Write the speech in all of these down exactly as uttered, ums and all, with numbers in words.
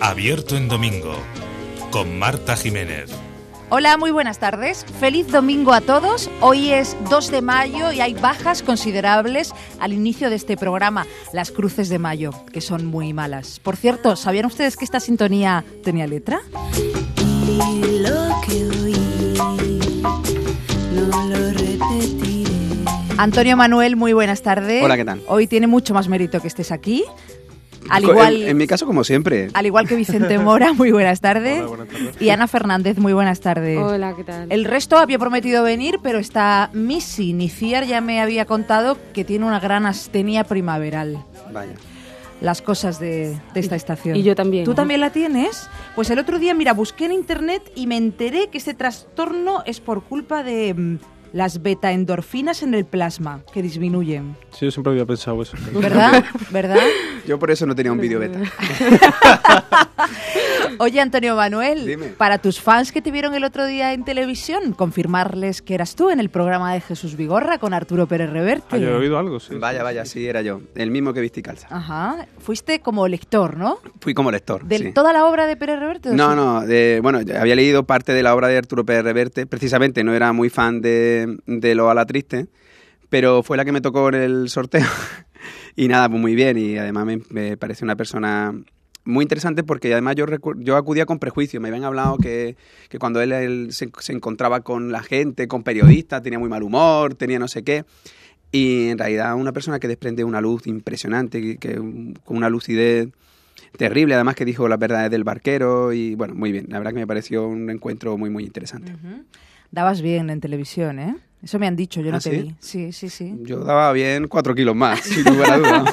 Abierto en domingo, con Marta Jiménez. Hola, muy buenas tardes. Feliz domingo a todos. Hoy es dos de mayo y hay bajas considerables al inicio de este programa, las cruces de mayo, que son muy malas. Por cierto, ¿sabían ustedes que esta sintonía tenía letra? Y lo que oí, no lo repetiré. Antonio Manuel, muy buenas tardes. Hola, ¿qué tal? Hoy tiene mucho más mérito que estés aquí. Al igual, en, en mi caso, como siempre. Al igual que Vicente Mora, muy buenas tardes. Hola, buenas tardes. Y Ana Fernández, muy buenas tardes. Hola, ¿qué tal? El resto había prometido venir, pero está Missy. Niciar ya me había contado que tiene una gran astenia primaveral. Vaya. Las cosas de, de esta estación. Y yo también. ¿Tú ¿no? también la tienes? Pues el otro día, mira, busqué en internet y me enteré que este trastorno es por culpa de mm, las betaendorfinas en el plasma, que disminuyen. Sí, yo siempre había pensado eso. ¿Verdad? ¿Verdad? Yo por eso no tenía un vídeo beta. Oye, Antonio Manuel, Dime. para tus fans que te vieron el otro día en televisión, confirmarles que eras tú en el programa de Jesús Vigorra con Arturo Pérez Reverte. Ah, yo he oído algo, sí. Vaya, vaya, sí, era yo. El mismo que viste y calza. Ajá. Fuiste como lector, ¿no? Fui como lector, ¿De sí. toda la obra de Pérez Reverte? No, no, de, bueno, había leído parte de la obra de Arturo Pérez Reverte. Precisamente no era muy fan de, de Lo a la Triste, pero fue la que me tocó en el sorteo. Y nada, pues muy bien. Y además me, me parece una persona muy interesante porque además yo, recu- yo acudía con prejuicio. Me habían hablado que, que cuando él, él se, se encontraba con la gente, con periodistas, tenía muy mal humor, tenía no sé qué. Y en realidad una persona que desprende una luz impresionante, que, que con una lucidez terrible, además que dijo las verdades del barquero. Y bueno, muy bien. La verdad que me pareció un encuentro muy, muy interesante. Uh-huh. Dabas bien en televisión, ¿eh? Eso me han dicho, yo no ¿Ah, te sí? vi. Sí, sí, sí. Yo daba bien cuatro kilos más, sin lugar a dudas.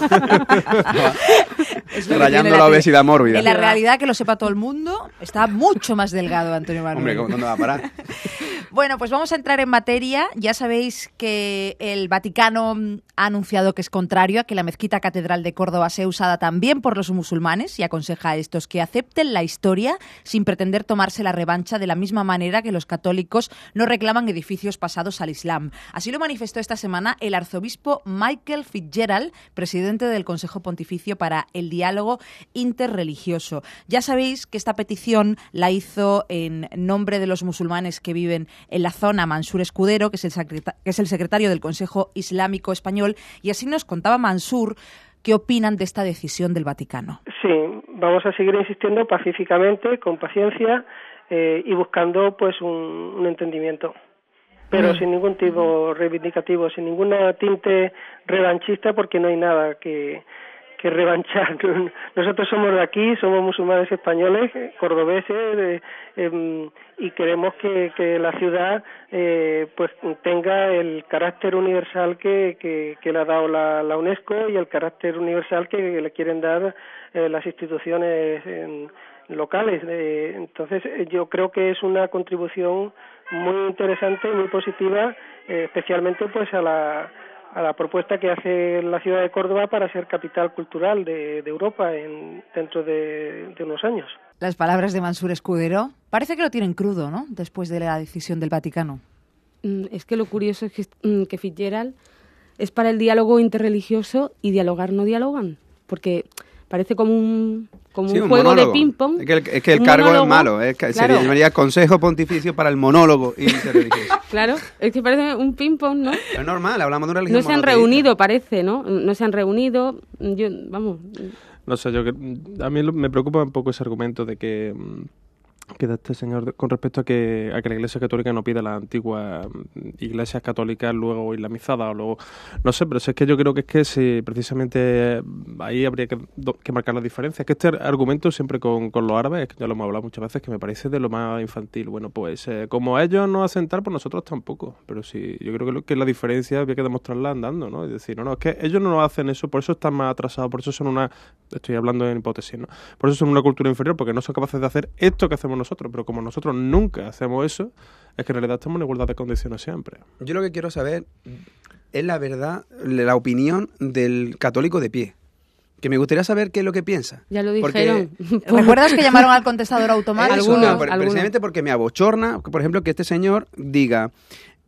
Es lo que Rayando tiene la tele- obesidad mórbida. En la realidad, que lo sepa todo el mundo, está mucho más delgado Antonio Manuel. Hombre, ¿cómo- ¿dónde va a parar? Bueno, pues vamos a entrar en materia. Ya sabéis que el Vaticano ha anunciado que es contrario a que la mezquita catedral de Córdoba sea usada también por los musulmanes y aconseja a estos que acepten la historia sin pretender tomarse la revancha de la misma manera que los católicos no reclaman edificios pasados al Islam. Así lo manifestó esta semana el arzobispo Michael Fitzgerald, presidente del Consejo Pontificio para el Diálogo Interreligioso. Ya sabéis que esta petición la hizo en nombre de los musulmanes que viven en la zona Mansur Escudero, que es el, secreta- que es el secretario del Consejo Islámico Español, y así nos contaba Mansur qué opinan de esta decisión del Vaticano. Sí, vamos a seguir insistiendo pacíficamente, con paciencia eh, y buscando pues un, un entendimiento, pero Mm. sin ningún tipo reivindicativo, sin ningún tinte revanchista, porque no hay nada que, que revanchar. Nosotros somos de aquí, somos musulmanes españoles, cordobeses, eh, eh, y queremos que, que la ciudad eh, pues tenga el carácter universal que, que, que le ha dado la, la UNESCO y el carácter universal que le quieren dar eh, las instituciones eh, locales. Eh, entonces, eh, yo creo que es una contribución muy interesante y muy positiva, eh, especialmente pues a la a la propuesta que hace la ciudad de Córdoba para ser capital cultural de, de Europa en, dentro de, de unos años. Las palabras de Mansur Escudero parece que lo tienen crudo, ¿no?, después de la decisión del Vaticano. Mm, Es que lo curioso es que, mm, que Fitzgerald es para el diálogo interreligioso y dialogar no dialogan, porque parece como un, como Sí, un un juego monólogo. de ping-pong. Es que el, es que el Un cargo monólogo, es malo. Es que claro. Se llamaría Consejo Pontificio para el Monólogo Interreligioso. Claro, es que parece un ping-pong, ¿no? Pero es normal, hablamos de una religión No se han monoteísta. reunido, parece, ¿no? No se han reunido, yo, vamos... No sé, yo que a mí lo- me preocupa un poco ese argumento de que, mm, que da este señor de- con respecto a que, a que la Iglesia Católica no pida las antiguas mm, iglesias católicas luego islamizadas o luego... No sé, pero si es que yo creo que es que si precisamente ahí habría que, do- que marcar la diferencia. Es que este argumento siempre con, con los árabes, es que ya lo hemos hablado muchas veces, que me parece de lo más infantil. Bueno, pues eh, como ellos no hacen tal, pues nosotros tampoco. Pero sí, yo creo que, lo, que la diferencia había que demostrarla andando, ¿no? Es decir, no, no, es que ellos no hacen eso, por eso están más atrasados, por eso son una... Estoy hablando en hipótesis, ¿no? Por eso son una cultura inferior, porque no son capaces de hacer esto que hacemos nosotros, pero como nosotros nunca hacemos eso, es que en realidad estamos en igualdad de condiciones siempre. Yo lo que quiero saber es la verdad, la opinión del católico de pie. Que me gustaría saber qué es lo que piensa. Ya lo Porque- dijeron. ¿Recuerdas que llamaron al contestador automático? Eso, Algunos, pre- algunos. precisamente porque me abochorna, por ejemplo, que este señor diga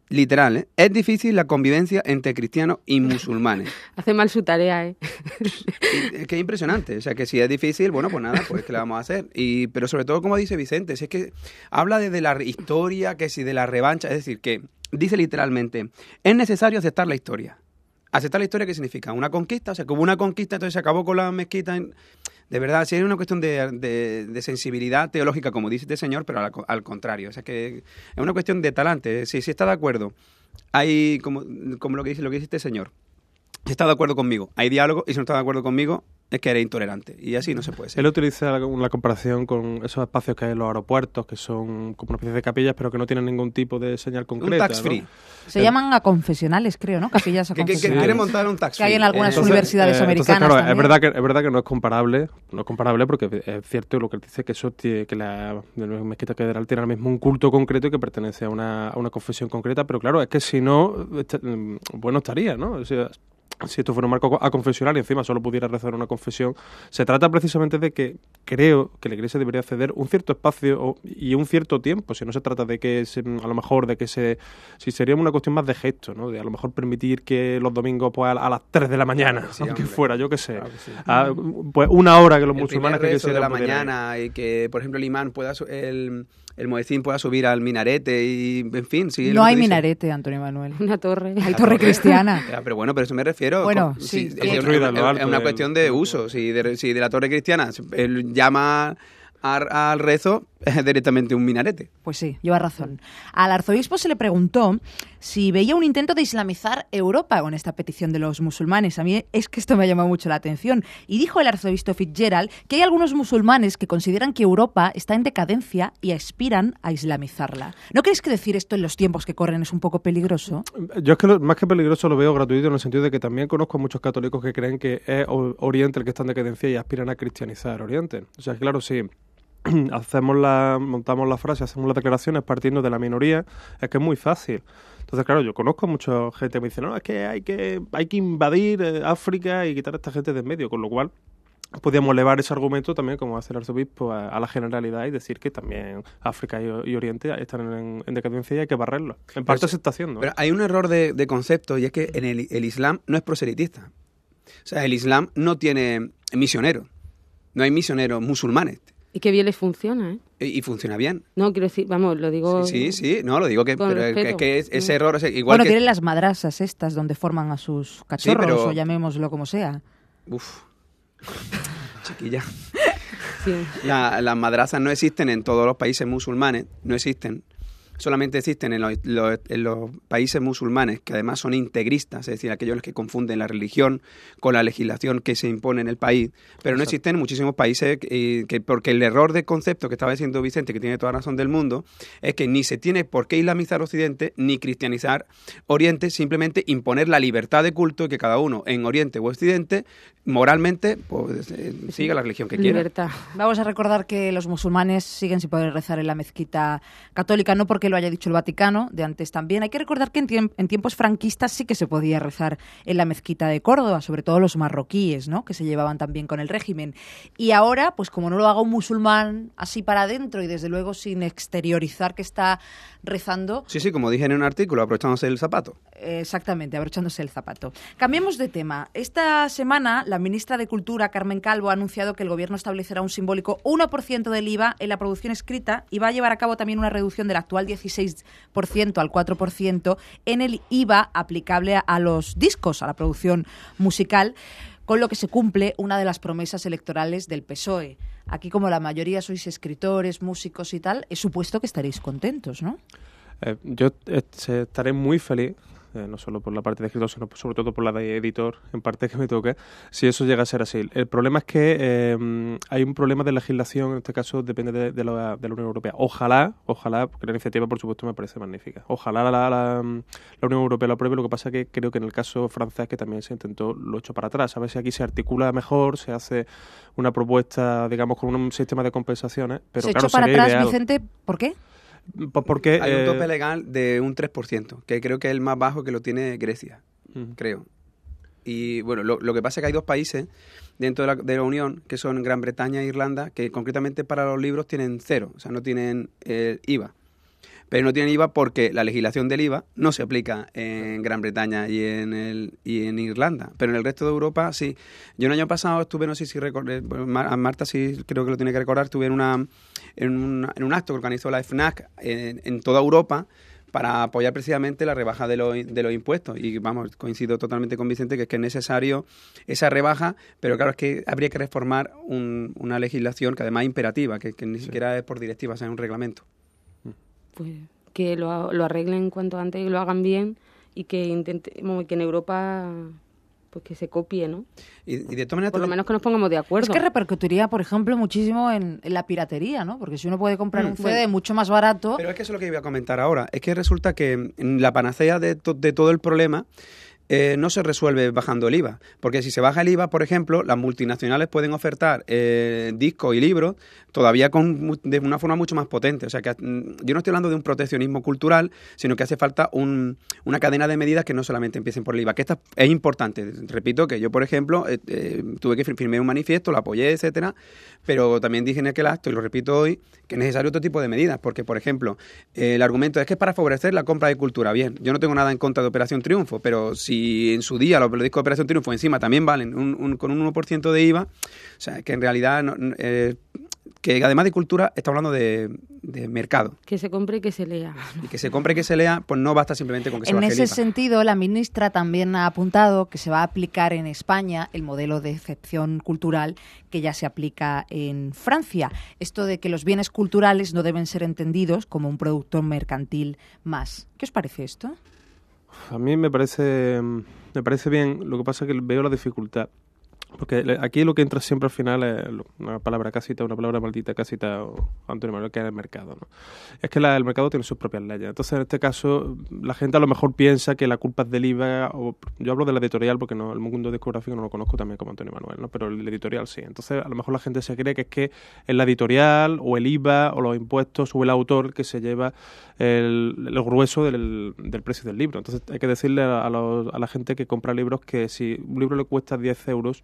literal, ¿eh? Es difícil la convivencia entre cristianos y musulmanes. Hace mal su tarea, ¿eh? Es que es impresionante. O sea, que si es difícil, bueno, pues nada, pues ¿qué le vamos a hacer? Y, pero sobre todo, como dice Vicente, si es que habla de, de la historia, que si de la revancha, es decir, que dice literalmente, es necesario aceptar la historia. ¿Aceptar la historia qué significa? ¿Una conquista? O sea, que hubo una conquista, entonces se acabó con la mezquita. En... De verdad, sí es una cuestión de, de, de sensibilidad teológica, como dice este señor, pero al, al contrario. O sea, que es una cuestión de talante. Si, si está de acuerdo, hay, como, como lo que dice lo que dice este señor, si está de acuerdo conmigo, hay diálogo, y si no está de acuerdo conmigo, es que eres intolerante. Y así no se puede ser. Él utiliza la, la comparación con esos espacios que hay en los aeropuertos, que son como una especie de capillas, pero que no tienen ningún tipo de señal concreta. Un tax free. ¿no? Se eh, llaman a confesionales, creo, ¿no? Capillas a confesionales. Que, que, que quiere montar un tax free. Que hay en algunas entonces, universidades eh, americanas entonces, claro, también. Es verdad, que, es verdad que no es comparable, no es comparable porque es cierto lo que él dice, que eso tiene, que la, la mezquita catedral tiene ahora mismo un culto concreto y que pertenece a una, a una confesión concreta, pero claro, es que si no, está, bueno estaría, ¿no? O sea, si esto fuera un marco a confesional y encima solo pudiera rezar una confesión, se trata precisamente de que creo que la Iglesia debería ceder un cierto espacio o, y un cierto tiempo, si no se trata de que se, a lo mejor de que se, si sería una cuestión más de gesto, ¿no? De a lo mejor permitir que los domingos pues a, a las tres de la mañana, sí, aunque hombre. fuera, yo qué sé, claro que sí. a, pues una hora que los el musulmanes primer que rezo de la pudieran. mañana y que por ejemplo el imán pueda el el muezzín pueda subir al minarete y, en fin... Sí, no hay minarete, Antonio Manuel. Una torre. Hay torre cristiana. Ya, pero bueno, pero eso me refiero... Bueno, con, sí. si, sí. es, una, es, es una cuestión de uso. Si de, si de la torre cristiana él llama al, al rezo, es directamente un minarete. Pues sí, lleva razón. Al arzobispo se le preguntó si veía un intento de islamizar Europa con esta petición de los musulmanes. A mí es que esto me ha llamado mucho la atención. Y dijo el arzobispo Fitzgerald que hay algunos musulmanes que consideran que Europa está en decadencia y aspiran a islamizarla. ¿No crees que decir esto en los tiempos que corren es un poco peligroso? Yo es que lo, más que peligroso lo veo gratuito en el sentido de que también conozco a muchos católicos que creen que es Oriente el que está en decadencia y aspiran a cristianizar Oriente. O sea, claro, sí. hacemos la montamos la frase, hacemos las declaraciones partiendo de la minoría, es que es muy fácil. Entonces, claro, yo conozco a mucha gente que me dice, no, es que hay que hay que invadir eh, África y quitar a esta gente de en medio, con lo cual podríamos elevar ese argumento también, como hace el arzobispo, a, a la generalidad y decir que también África y, y Oriente están en, en decadencia y hay que barrerlo. En parte pero, se está haciendo. Pero hay un error de, de concepto y es que en el, el Islam no es proselitista. O sea, el Islam no tiene misioneros, no hay misioneros musulmanes. Y que bien les funciona, ¿eh? Y, y funciona bien. No, quiero decir, vamos, lo digo... Sí, sí, sí. no, lo digo que, pero es que, que es, ese error... Es igual bueno, que... tienen las madrasas estas donde forman a sus cachorros, sí, pero... o llamémoslo como sea. Uf, chiquilla. Sí. La, las madrasas no existen en todos los países musulmanes, no existen. Solamente existen en los, los, en los países musulmanes, que además son integristas, es decir, aquellos que confunden la religión con la legislación que se impone en el país, pero no existen en muchísimos países, que, que porque el error de concepto que estaba diciendo Vicente, que tiene toda razón del mundo, es que ni se tiene por qué islamizar Occidente, ni cristianizar Oriente, simplemente imponer la libertad de culto y que cada uno en Oriente o Occidente, moralmente, pues eh, siga la religión que quiera. Libertad. Vamos a recordar que los musulmanes siguen sin poder rezar en la mezquita católica, no porque lo haya dicho el Vaticano, de antes también. Hay que recordar que en, tiemp- en tiempos franquistas sí que se podía rezar en la mezquita de Córdoba, sobre todo los marroquíes, ¿no? Que se llevaban también con el régimen. Y ahora, pues como no lo haga un musulmán así para adentro y desde luego sin exteriorizar que está rezando... Sí, sí, como dije en un artículo, abrochándose el zapato. Exactamente, abrochándose el zapato. Cambiemos de tema. Esta semana la ministra de Cultura, Carmen Calvo, ha anunciado que el gobierno establecerá un simbólico uno por ciento del I V A en la producción escrita y va a llevar a cabo también una reducción del actual dieciséis por ciento al cuatro por ciento en el I V A aplicable a los discos, a la producción musical, con lo que se cumple una de las promesas electorales del P S O E. Aquí, como la mayoría sois escritores, músicos y tal, he supuesto que estaréis contentos, ¿no? Eh, yo eh, estaré muy feliz, eh, no solo por la parte de escritor, sino sobre todo por la de editor, en parte que me toque, si eso llega a ser así. El problema es que eh, hay un problema de legislación, en este caso depende de, de, la, de la Unión Europea. Ojalá, ojalá, porque la iniciativa por supuesto me parece magnífica. Ojalá la, la, la, la Unión Europea lo apruebe, lo que pasa es que creo que en el caso francés, que también se intentó, lo echó para atrás. A ver si aquí se articula mejor, se hace una propuesta, digamos, con un sistema de compensaciones, pero se claro, echó para sería atrás, ideal. Vicente, ¿por qué? Pues porque hay un eh, tope legal de un tres por ciento, que creo que es el más bajo que lo tiene Grecia, uh-huh. creo. Y bueno, lo, lo que pasa es que hay dos países dentro de la, de la Unión, que son Gran Bretaña e Irlanda, que concretamente para los libros tienen cero, o sea, no tienen el I V A. pero no tienen I V A porque la legislación del I V A no se aplica en Gran Bretaña y en el y en Irlanda, pero en el resto de Europa sí. Yo el año pasado estuve, no sé si recordé, a Marta sí creo que lo tiene que recordar, estuve en una en, una, en un acto que organizó la FNAC en, en toda Europa para apoyar precisamente la rebaja de los, de los impuestos. Y vamos, coincido totalmente con Vicente que es que es necesario esa rebaja, pero claro, es que habría que reformar un, una legislación que además es imperativa, que, que ni sí. siquiera es por directiva, o sea, es un reglamento. Pues que lo, lo arreglen cuanto antes, que lo hagan bien y que intente, que en Europa pues que se copie, ¿no? Y, y de todas maneras, por lo menos que nos pongamos de acuerdo. Es que repercutiría, por ejemplo, muchísimo en, en la piratería, ¿no? Porque si uno puede comprar mm, un C D bueno, mucho más barato... Pero es que eso es lo que iba a comentar ahora. Es que resulta que la panacea de, to, de todo el problema eh, no se resuelve bajando el I V A. Porque si se baja el I V A, por ejemplo, las multinacionales pueden ofertar eh, discos y libros todavía con, de una forma mucho más potente. O sea, que yo no estoy hablando de un proteccionismo cultural, sino que hace falta un, una cadena de medidas que no solamente empiecen por el I V A, que esta es importante. Repito que yo, por ejemplo, eh, eh, tuve que firmar un manifiesto, lo apoyé, etcétera, pero también dije en aquel acto, y lo repito hoy, que es necesario otro tipo de medidas, porque, por ejemplo, eh, el argumento es que es para favorecer la compra de cultura. Bien, yo no tengo nada en contra de Operación Triunfo, pero si en su día los discos de Operación Triunfo encima también valen un, un, con un uno por ciento de I V A, o sea, que en realidad... No, eh, que además de cultura está hablando de, de mercado. Que se compre y que se lea. Y que se compre y que se lea, pues no basta simplemente con que se En baje ese el I V A. sentido, la ministra también ha apuntado que se va a aplicar en España el modelo de excepción cultural que ya se aplica en Francia. Esto de que los bienes culturales no deben ser entendidos como un producto mercantil más. ¿Qué os parece esto? A mí me parece, me parece bien, lo que pasa es que veo la dificultad. Porque aquí lo que entra siempre al final es una palabra casita, una palabra maldita casita o Antonio Manuel, que es el mercado, ¿no? Es que la, el mercado tiene sus propias leyes. Entonces, en este caso, la gente a lo mejor piensa que la culpa es del I V A, o yo hablo de la editorial porque no, el mundo discográfico no lo conozco también como Antonio Manuel, ¿no? Pero el editorial sí. Entonces, a lo mejor la gente se cree que es que es la editorial o el I V A o los impuestos o el autor que se lleva el, el grueso del, del precio del libro. Entonces, hay que decirle a, a, los, a la gente que compra libros que si un libro le cuesta diez euros,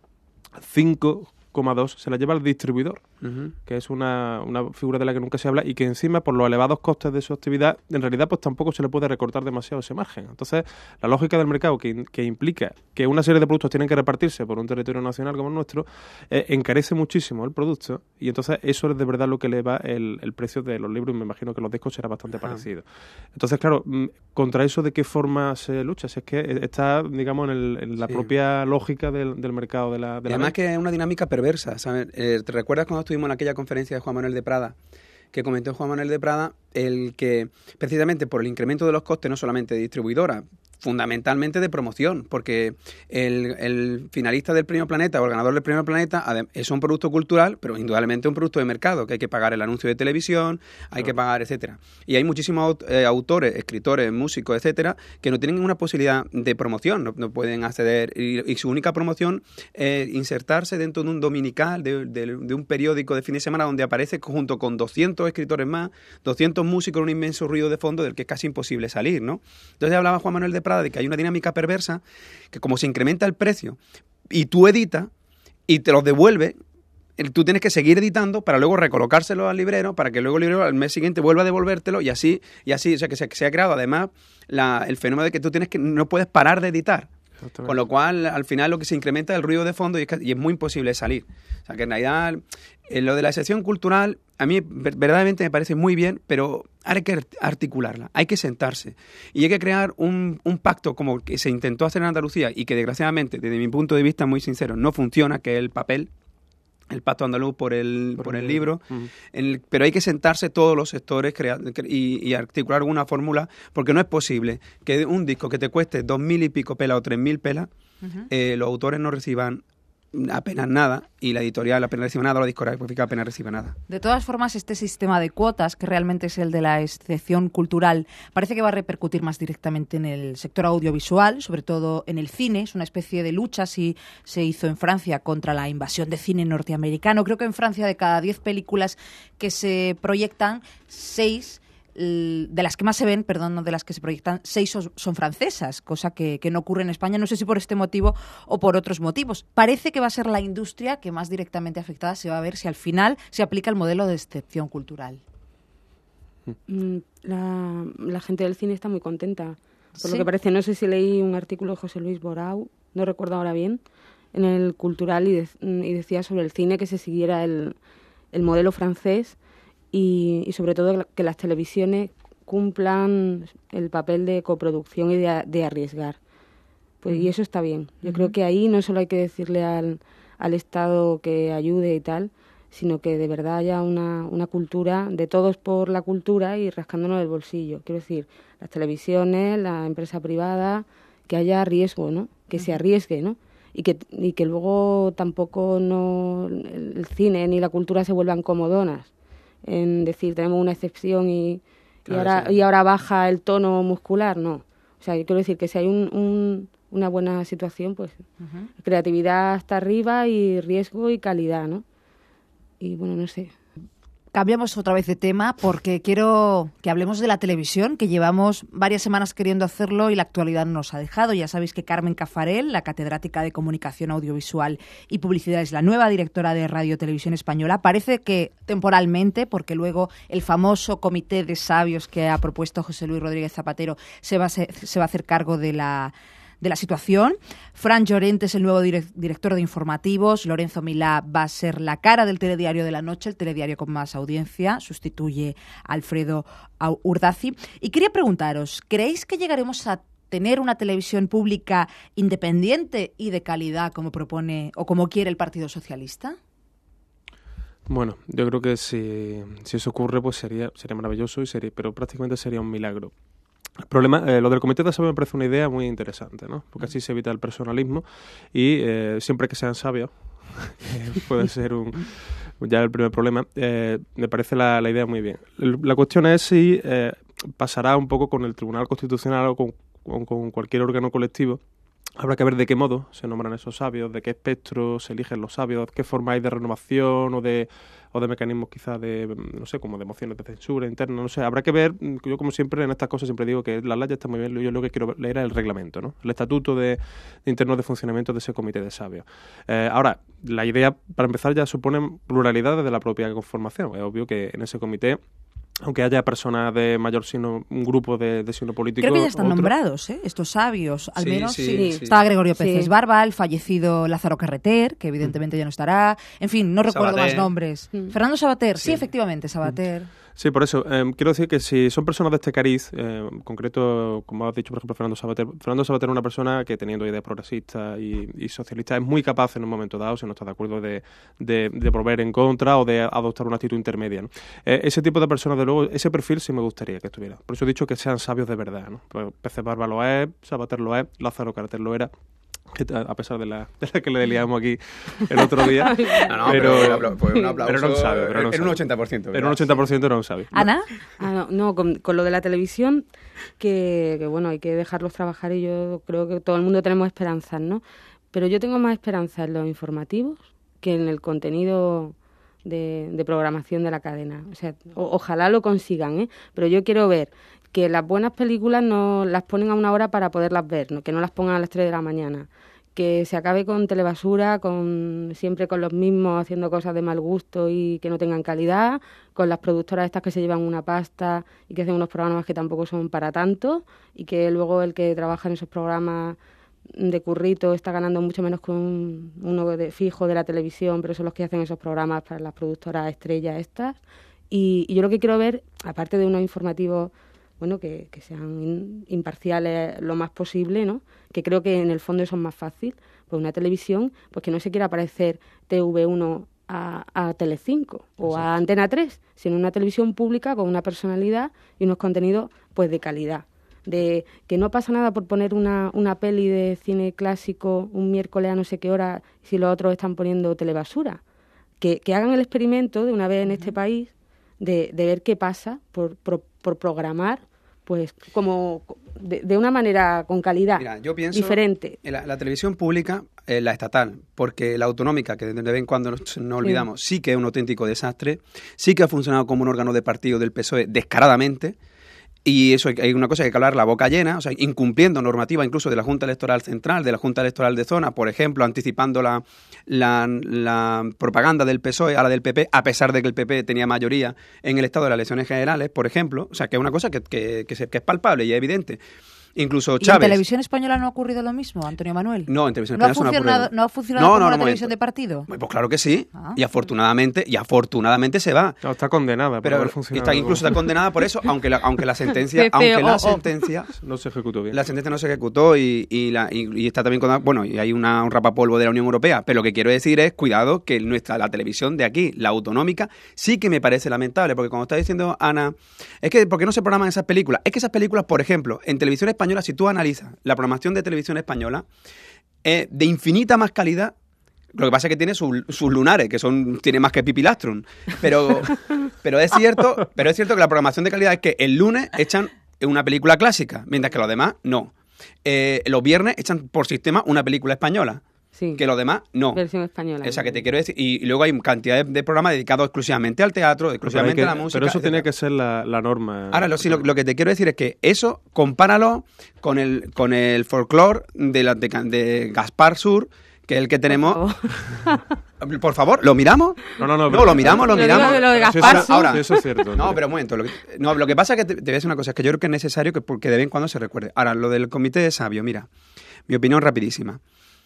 cinco coma dos se la lleva el distribuidor, uh-huh. que es una, una figura de la que nunca se habla y que encima por los elevados costes de su actividad en realidad pues tampoco se le puede recortar demasiado ese margen. Entonces la lógica del mercado que, que implica que una serie de productos tienen que repartirse por un territorio nacional como el nuestro eh, encarece muchísimo el producto y entonces eso es de verdad lo que eleva el, el precio de los libros y me imagino que los discos será bastante uh-huh. parecido. Entonces claro, contra eso de qué forma se lucha, si es que está digamos en, el, en la sí. propia lógica del, del mercado de la... De y además la que es una dinámica perversa, ¿sabes? Eh, ¿Te recuerdas cuando estuvimos en aquella conferencia de Juan Manuel de Prada? Que comentó Juan Manuel de Prada el que precisamente por el incremento de los costes no solamente de distribuidora, fundamentalmente de promoción, porque el, el finalista del Premio Planeta o el ganador del Premio Planeta es un producto cultural, pero indudablemente un producto de mercado, que hay que pagar el anuncio de televisión, hay claro. que pagar, etcétera. Y hay muchísimos eh, autores, escritores, músicos, etcétera, que no tienen una posibilidad de promoción, no, no pueden acceder, y, y su única promoción es insertarse dentro de un dominical, de, de, de un periódico de fin de semana donde aparece junto con doscientos escritores más, doscientos músicos, un inmenso ruido de fondo del que es casi imposible salir, ¿no? Entonces hablaba Juan Manuel de Prada de que hay una dinámica perversa que como se incrementa el precio y tú editas y te los devuelves, tú tienes que seguir editando para luego recolocárselo al librero para que luego el librero al mes siguiente vuelva a devolvértelo y así, y así, o sea que se, que se ha creado además la, el fenómeno de que tú tienes que no puedes parar de editar. Con lo cual, al final, lo que se incrementa es el ruido de fondo y es, que, y es muy imposible salir. O sea, que en realidad, eh, lo de la excepción cultural, a mí ver, verdaderamente me parece muy bien, pero hay que articularla, hay que sentarse. Y hay que crear un, un pacto como que se intentó hacer en Andalucía y que, desgraciadamente, desde mi punto de vista muy sincero, no funciona, que es el papel, el pacto andaluz por el, por, por el libro, uh-huh. el, pero hay que sentarse todos los sectores crea, y, y articular alguna fórmula, porque no es posible que un disco que te cueste dos mil y pico pelas o tres mil pelas, uh-huh. eh, los autores no reciban apenas nada y la editorial apenas recibe nada o la discográfica apenas recibe nada. De todas formas, este sistema de cuotas, que realmente es el de la excepción cultural, parece que va a repercutir más directamente en el sector audiovisual, sobre todo en el cine. Es una especie de lucha, si se hizo en Francia contra la invasión de cine norteamericano. Creo que en Francia de cada diez películas que se proyectan, seis de las que más se ven, perdón, no de las que se proyectan, seis son, son francesas, cosa que, que no ocurre en España, no sé si por este motivo o por otros motivos. Parece que va a ser la industria que más directamente afectada se va a ver si al final se aplica el modelo de excepción cultural. Mm, La, la gente del cine está muy contenta. Por ¿Sí? lo que parece, no sé si leí un artículo de José Luis Borau, no recuerdo ahora bien, en el Cultural, y, de, y decía sobre el cine que se siguiera el, el modelo francés y, y sobre todo que las televisiones cumplan el papel de coproducción y de, de arriesgar. Pues, y eso está bien. Yo uh-huh. creo que ahí no solo hay que decirle al, al Estado que ayude y tal, sino que de verdad haya una, una cultura de todos por la cultura y rascándonos el bolsillo. Quiero decir, las televisiones, la empresa privada, que haya riesgo, ¿no? Que uh-huh. se arriesgue, ¿no? Y que, y que luego tampoco no el cine ni la cultura se vuelvan comodonas en decir, tenemos una excepción y, claro, y, ahora, sí. y ahora baja el tono muscular, no. O sea, yo quiero decir que si hay un, un, una buena situación, pues uh-huh. creatividad hasta arriba y riesgo y calidad, ¿no? Y bueno, no sé. Cambiamos otra vez de tema porque quiero que hablemos de la televisión, que llevamos varias semanas queriendo hacerlo y la actualidad no nos ha dejado. Ya sabéis que Carmen Cafarel, la catedrática de Comunicación Audiovisual y Publicidad, es la nueva directora de Radio Televisión Española. Parece que temporalmente, porque luego el famoso comité de sabios que ha propuesto José Luis Rodríguez Zapatero se va a, ser, se va a hacer cargo de la... de la situación. Fran Llorente es el nuevo direct- director de informativos. Lorenzo Milá va a ser la cara del telediario de la noche, el telediario con más audiencia. Sustituye a Alfredo Urdazi. Y quería preguntaros, ¿creéis que llegaremos a tener una televisión pública independiente y de calidad como propone o como quiere el Partido Socialista? Bueno, yo creo que si, si eso ocurre, pues sería, sería maravilloso, y sería, pero prácticamente sería un milagro. El problema, eh, lo del comité de sabios me parece una idea muy interesante, ¿no? Porque así se evita el personalismo y eh, siempre que sean sabios, eh, puede ser un ya el primer problema, eh, me parece la, la idea muy bien. La cuestión es si eh, pasará un poco con el Tribunal Constitucional o con, con, con cualquier órgano colectivo. Habrá que ver de qué modo se nombran esos sabios, de qué espectro se eligen los sabios, qué forma hay de renovación o de o de mecanismos quizás de, no sé, como de mociones de censura interna, no sé. Habrá que ver, yo como siempre en estas cosas siempre digo que las leyes están muy bien, yo lo que quiero leer es el reglamento, ¿no? El estatuto de, de interno de funcionamiento de ese comité de sabios. Eh, ahora, la idea, para empezar, ya supone pluralidad desde la propia conformación. Es obvio que en ese comité, aunque haya personas de mayor signo, un grupo de, de signo político... Creo que ya están otro. nombrados, ¿eh? Estos sabios, al sí, menos. Sí, sí. sí. Estaba Gregorio Peces sí. Barba, el fallecido Lázaro Carreter, que evidentemente ya no estará. En fin, no recuerdo Sabater. más nombres. Mm. Fernando Sabater, sí, Sí. efectivamente, Sabater. Sí, por eso. Eh, quiero decir que si son personas de este cariz, eh, en concreto, como has dicho, por ejemplo, Fernando Sabater, Fernando Sabater es una persona que, teniendo ideas progresistas y, y socialistas, es muy capaz en un momento dado, si no está de acuerdo, de, de, de volver en contra o de adoptar una actitud intermedia, ¿no? Eh, ese tipo de personas, de luego, ese perfil sí me gustaría que estuviera. Por eso he dicho que sean sabios de verdad, ¿no? Pues Peces Barba lo es, Sabater lo es, Lázaro Carreter lo era. A pesar de la, de la que le liamos aquí el otro día. No, no, pero, pero, pero fue un aplauso. Pero no sabe, pero no era sabe. un ochenta por ciento. Era un ochenta por ciento, no lo sabe. ¿Ana? Ah, no, no con, con lo de la televisión, que, que bueno, hay que dejarlos trabajar y yo creo que todo el mundo tenemos esperanzas, ¿no? Pero yo tengo más esperanza en los informativos que en el contenido de, de programación de la cadena. O sea, o, ojalá lo consigan, ¿eh? Pero yo quiero ver que las buenas películas no las ponen a una hora para poderlas ver, ¿no? Que no las pongan a las tres de la mañana. Que se acabe con telebasura, con siempre con los mismos haciendo cosas de mal gusto y que no tengan calidad, con las productoras estas que se llevan una pasta y que hacen unos programas que tampoco son para tanto y que luego el que trabaja en esos programas de currito está ganando mucho menos que un, uno de fijo de la televisión, pero son los que hacen esos programas para las productoras estrellas estas. Y, y yo lo que quiero ver, aparte de unos informativos bueno, que, que sean in, imparciales lo más posible, ¿no? Que creo que en el fondo eso es más fácil, pues una televisión, pues que no se quiera parecer T V uno a, a Telecinco o Exacto. a Antena tres, sino una televisión pública con una personalidad y unos contenidos pues de calidad. De que no pasa nada por poner una, una peli de cine clásico un miércoles a no sé qué hora si los otros están poniendo telebasura. Que, que hagan el experimento de una vez en uh-huh. este país de, de ver qué pasa por, por, por programar pues como de, de una manera con calidad. Mira, yo pienso diferente. En la, la televisión pública, eh, la estatal, porque la autonómica, que de vez en cuando nos, nos olvidamos, sí. sí que es un auténtico desastre, sí que ha funcionado como un órgano de partido del P S O E descaradamente, Y eso hay una cosa que hay que hablar la boca llena, o sea, incumpliendo normativa incluso de la Junta Electoral Central, de la Junta Electoral de Zona, por ejemplo, anticipando la, la, la propaganda del P S O E a la del P P, a pesar de que el P P tenía mayoría en el estado de las elecciones generales, por ejemplo. O sea, que es una cosa que, que, que, se, que es palpable y es evidente. Incluso ¿Y Chávez. en Televisión Española no ha ocurrido lo mismo, Antonio Manuel? No, en Televisión ¿No ha Española eso funcionado, no ha ocurrido. ¿No ha funcionado No, como no, una no, televisión momento. de partido? Pues claro que sí. Ah. Y afortunadamente, y afortunadamente se va. No, está condenada por Pero haber funcionado. está, incluso está condenada por eso, aunque la, aunque la sentencia, C C O. aunque la sentencia, No se ejecutó bien. la sentencia no se ejecutó y, y, la, y, y está también condenada. Bueno, y hay una, un rapapolvo de la Unión Europea. Pero lo que quiero decir es, cuidado, que nuestra la televisión de aquí, la autonómica, sí que me parece lamentable, porque como está diciendo Ana, es que ¿por qué no se programan esas películas? Es que esas películas, por ejemplo, en Televisión Española, si tú analizas la programación de Televisión Española, es de infinita más calidad. Lo que pasa es que tiene sus, sus lunares, que son tiene más que Pipilastrum. Pero, pero es cierto, pero es cierto que la programación de calidad es que el lunes echan una película clásica, mientras que los demás no. Eh, los viernes echan por sistema una película española. Sí. Que los demás no. Versión española. O sea, que te quiero decir. Y, y luego hay cantidad de, de programas dedicados exclusivamente al teatro, exclusivamente Pero hay a que- la música. Pero eso etcétera. tiene que ser la, la norma. Ahora, lo, sí, lo, lo que te quiero decir es que eso, compáralo con el, con el folclore de, la, de, de Gaspar Sur, que es el que tenemos. Por favor, ¿lo miramos? No, no, no. No, lo miramos, lo Lo miramos. digo de lo de Pero sí, Gaspar eso- Sur. Ahora- sí, eso es cierto. No, pero un momento. Lo que, no, lo que pasa es que te, te voy a decir una cosa, es que yo creo que es necesario que, porque de vez en cuando se recuerde. Ahora, lo del comité de sabios, mira, mi opinión rapidísima.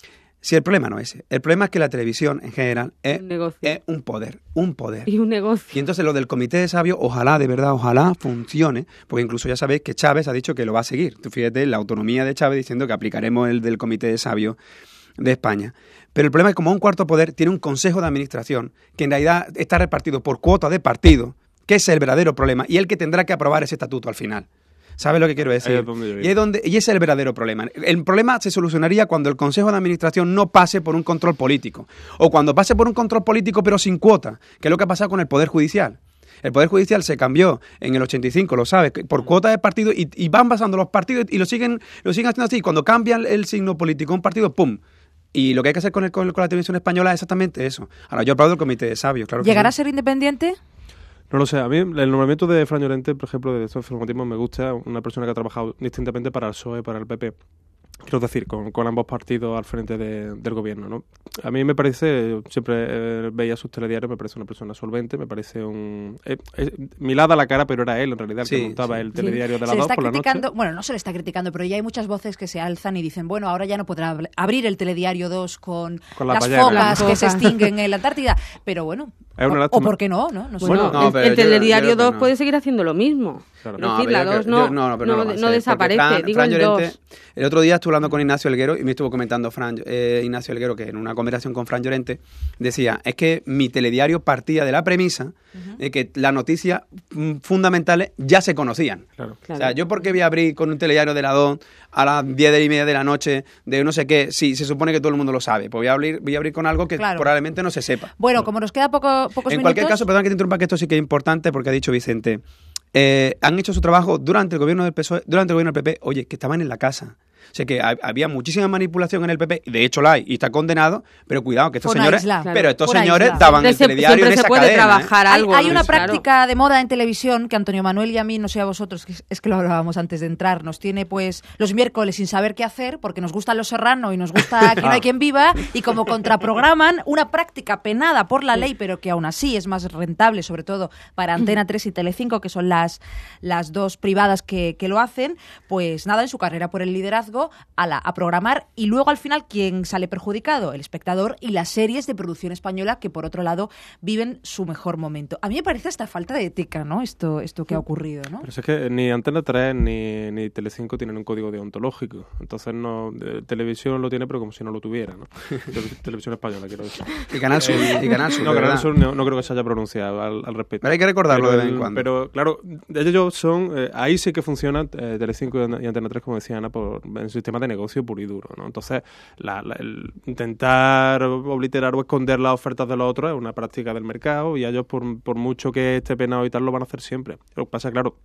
Si el problema no es ese, el problema es que la televisión en general es Un negocio. es un poder, un poder. Y un Y negocio. entonces lo del comité de sabios, ojalá, de verdad, ojalá funcione, porque incluso ya sabéis que Chávez ha dicho que lo va a seguir. Tú fíjate la autonomía de Chávez diciendo que aplicaremos el del comité de sabios de España. Pero el problema es que como un cuarto poder tiene un consejo de administración que en realidad está repartido por cuota de partido, que es el verdadero problema, y el que tendrá que aprobar ese estatuto al final. ¿Sabes lo que quiero decir? Ahí es donde yo iba. Y, es donde, y ese es el verdadero problema. El problema se solucionaría cuando el Consejo de Administración no pase por un control político. O cuando pase por un control político pero sin cuota, que es lo que ha pasado con el Poder Judicial. El Poder Judicial se cambió en el ochenta y cinco, lo sabes, por cuota de partido y, y van pasando los partidos y lo siguen, lo siguen haciendo así. Cuando cambian el signo político un partido, ¡pum! Y lo que hay que hacer con, el, con, con la televisión española es exactamente eso. Ahora, yo aplaudo el Comité de Sabios, claro que ¿Llegará a sí. ser independiente? No lo sé, a mí el nombramiento de Fran Llorente, por ejemplo, de estos informativos me gusta, una persona que ha trabajado distintamente para el P S O E, para el P P. Quiero decir, con, con ambos partidos al frente de, del gobierno, ¿no? A mí me parece, yo siempre eh, veía sus telediarios, me parece una persona solvente, me parece un... Eh, eh, milada la cara, pero era él en realidad el Sí, que montaba sí. el telediario de se las le dos está por la noche. criticando, bueno, no se le está criticando, pero ya hay muchas voces que se alzan y dicen, bueno, ahora ya no podrá abr- abrir el telediario dos con, Con las las ballenas. focas Las que se focas. extinguen en la Antártida. Pero bueno, Es una o, o lástima. por qué no, ¿no? No sé. Bueno, no, el, pero el yo- telediario yo creo que dos no. puede seguir haciendo lo mismo. Claro. Es No, decir, pero la yo dos creo- no, yo- no, no, pero no, no lo va a no hacer, desaparece, porque Fran- digo Fran el Llorente- dos. El otro día estuve hablando con Ignacio Elguero y me estuvo comentando Fran, eh, Ignacio Elguero que en una conversación con Fran Llorente decía, es que mi telediario partía de la premisa de que las noticias mm, fundamentales ya se conocían. Claro. Claro. O sea, yo por qué voy a abrir con un telediario de la dos a las diez y media de la noche de no sé qué, si se supone que todo el mundo lo sabe. Pues voy a abrir, voy a abrir con algo que Claro. probablemente no se sepa. Bueno, como nos queda poco, pocos En minutos... cualquier caso, perdón que te interrumpa, que esto sí que es importante porque ha dicho Vicente. Eh, han hecho su trabajo durante el gobierno del P S O E, durante el gobierno del P P, oye, que estaban en la casa. O sea que ha- había muchísima manipulación en el P P, de hecho la hay, y está condenado, pero cuidado, que estos Fue una señores, isla. pero Claro. estos Fue una señores isla. daban Siempre el se- telediario en siempre esa se puede cadena. ¿eh? trabajar Hay, algo. hay ¿no? una Claro. práctica de moda en televisión que Antonio Manuel y a mí, no sé a vosotros, que es, es que lo hablábamos antes de entrar, nos tiene pues los miércoles sin saber qué hacer porque nos gustan Los Serrano y nos gusta Que no hay quien viva y como contraprograman una práctica penada por la ley pero que aún así es más rentable, sobre todo para Antena tres y Telecinco, que son las, las dos privadas que, que lo hacen, pues nada, en su carrera por el liderazgo a, la, a programar y luego al final ¿quién sale perjudicado? El espectador y las series de producción española que por otro lado viven su mejor momento. A mí me parece hasta falta de ética, ¿no? Esto, esto que ha ocurrido, ¿no? Pero si es que ni Antena tres ni, ni Telecinco tienen un código deontológico. Entonces, no eh, Televisión lo tiene, pero como si no lo tuviera, ¿no? Tele- Televisión Española, quiero decir. Y Canal Sur, y Canal Sur, No, de Canal verdad. Sur no, no creo que se haya pronunciado al, al respecto. Pero hay que recordarlo Pero de vez en el- cuando. Pero, claro, ellos son... eh, ahí sí que funcionan eh, Telecinco y Antena tres, como decía Ana, por en sistema de negocio puro y duro, ¿no? Entonces, la, la- el intentar obliterar o esconder las ofertas de los otros es una práctica del mercado y ellos, por, por mucho que esté penado y tal, lo van a hacer siempre. Lo que pasa, claro,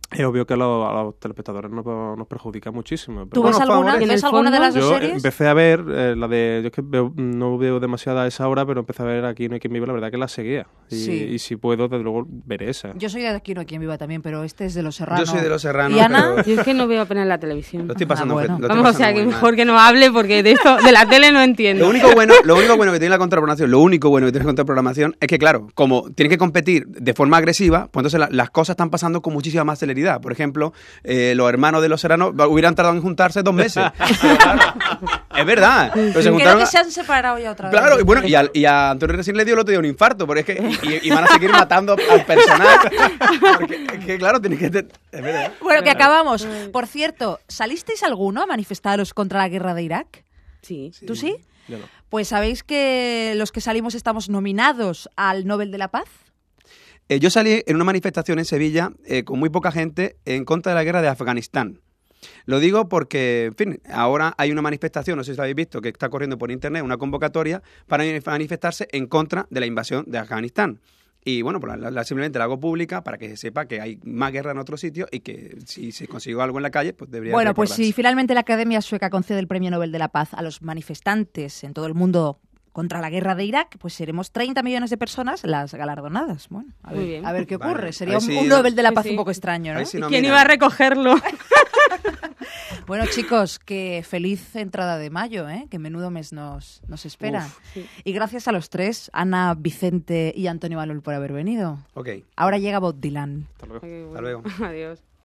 es obvio que a los, a los telespectadores nos, nos perjudica muchísimo. ¿Tú Pero ves bueno, alguna, favorece. ¿ves En el alguna de fondo, las dos yo series? empecé a ver eh, la de... Yo es que veo- no veo demasiada a esa hora, pero empecé a ver Aquí no hay quien viva, la verdad que la seguía. Y, Sí. y si puedo, desde luego, veré esa. Yo soy de Aquí no hay quien viva también, pero este es de Los Serrano. Yo soy de Los Serranos, ¿Y Ana? pero Yo es que no veo apenas la televisión. lo estoy pasando, Ah, bueno. fe- lo estoy Vamos, o sea, pasando que muy mejor mal. que no hable porque de esto, de la tele no entiendo. Lo único bueno, lo único bueno que tiene la contraprogramación, lo único bueno que tiene la contraprogramación es que, claro, como tiene que competir de forma agresiva, pues entonces la- las cosas están pasando con muchísima más celeridad. Por ejemplo, eh, los hermanos de Los Serranos hubieran tardado en juntarse dos meses. Pero, claro, es verdad. Pero se Creo juntaron que a- se han separado ya otra vez. Claro, y bueno, y, al- y a Antonio recién le dio el otro día un infarto, porque es que y, y van a seguir matando al personal. Porque es que, claro, tiene que... te- es verdad. Bueno, que acabamos. Por cierto, ¿salisteis alguno a manifestaros contra la guerra de Irak? Sí. ¿Tú sí? Yo no. Pues ¿sabéis que los que salimos estamos nominados al Nobel de la Paz? Eh, yo salí en una manifestación en Sevilla eh, con muy poca gente en contra de la guerra de Afganistán. Lo digo porque, en fin, ahora hay una manifestación, no sé si lo habéis visto, que está corriendo por internet, una convocatoria para manifestarse en contra de la invasión de Afganistán. Y bueno, pues la, la- simplemente la hago pública para que se sepa que hay más guerra en otro sitio y que si se consiguió algo en la calle, pues debería Bueno, pues recordarse. si finalmente la Academia Sueca concede el Premio Nobel de la Paz a los manifestantes en todo el mundo contra la guerra de Irak, pues seremos treinta millones de personas las galardonadas. Bueno, a ver, Muy bien. a ver qué Vale, ocurre. a Sería ver un, si- un Nobel de la Sí, Paz sí. un poco extraño, A ¿no? ver si ¿Y no quién miran. iba a recogerlo? Bueno, chicos, que feliz entrada de mayo, ¿eh? Que menudo mes nos, nos espera. Uf, sí. Y gracias a los tres, Ana, Vicente y Antonio Manuel, por haber venido. Ok, Ahora llega Bob Dylan. Hasta luego. Ay, qué bueno. hasta luego. Adiós.